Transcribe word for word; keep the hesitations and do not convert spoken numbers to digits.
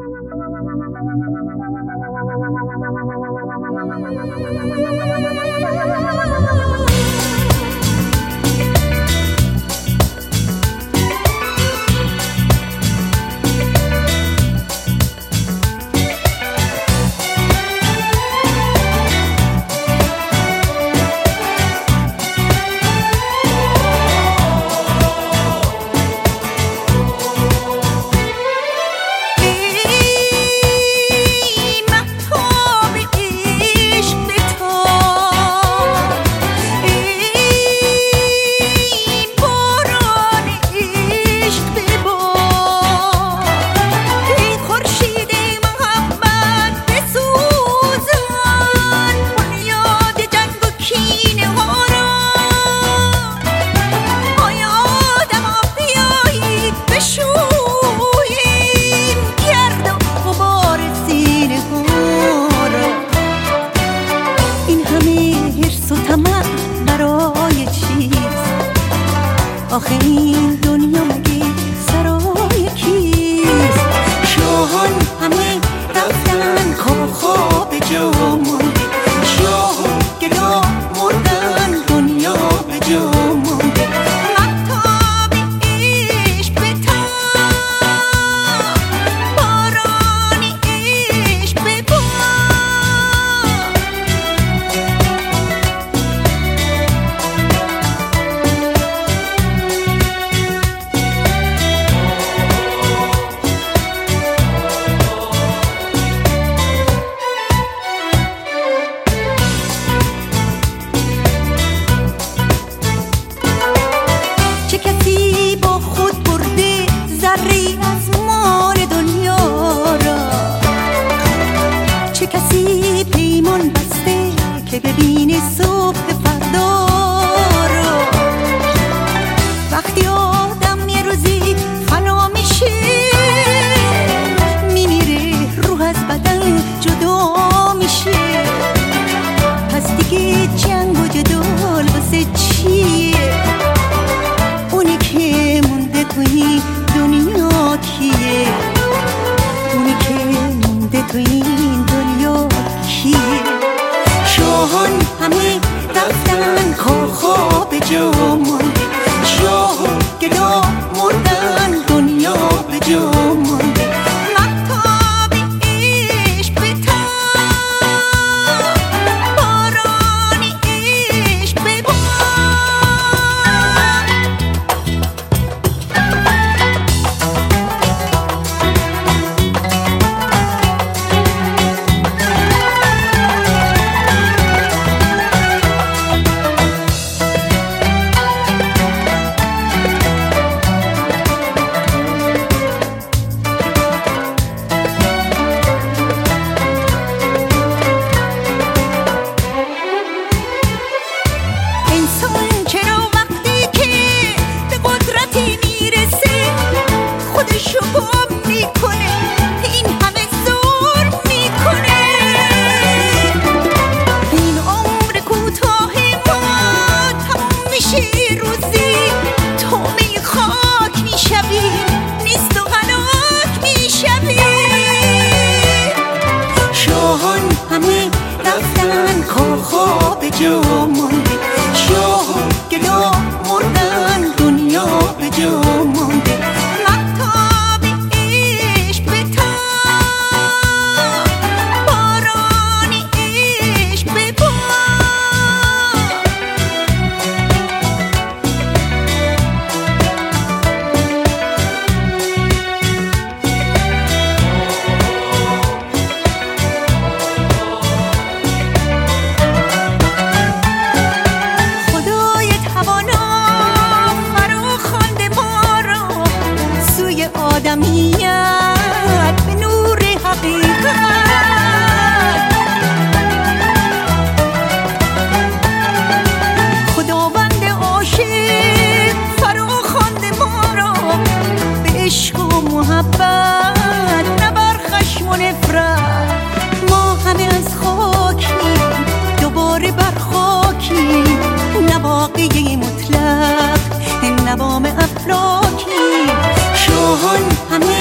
آخه این دنیا مگه سرای کیست؟ شاهان همه رفتن کاخا به جا مونده، شاهان گدا مردن دنیا به جا مونده. مهتاب عشق بتاب، باران عشق ببار. چه کسی با خود برده ذره‌ای از مال دنیا را؟ چه کسی پیمان بسته که ببینه صبح فردا را؟ وقتی آدم یه روزی فنا میشه، میمیره، روح از بدن جدا میشه. پس دیگه جنگ و جدال واسه چیه؟ اونی که مونده توی دنیا کیه؟ اونی که مونده توی این دنیا کیه؟ شاهان همه رفتن کاخا به جا مونده، شاهان گدا مردن دنیا به جا مونده. مهتاب عشق بتاب، باران عشق ببار. انسان چرا وقتی که به قدرتی میرسه خودشو گم میکنه، این همه ظلم میکنه؟ این عمر کوتاه ما تموم میشه روزی، تومه خاک میشوی، نیست و هلاک میشوی. شاهان همه رفتن کاخا به جا مونده، شاهان گدا مردن دنیا به جا مونده. مهتاب عشق بتاب، باران عشق ببار. خدای توانا فرا خوانده ما را سوی آدمیت به نور حقیقت. خداوند عاشق فرا خوانده ما را به عشق و محبت، نه بر خشم و نفرت. ما همه از خاکیم، دوباره بر خاکیم، نه واقعی مطلق، نه وام افلاکی. شاهان همه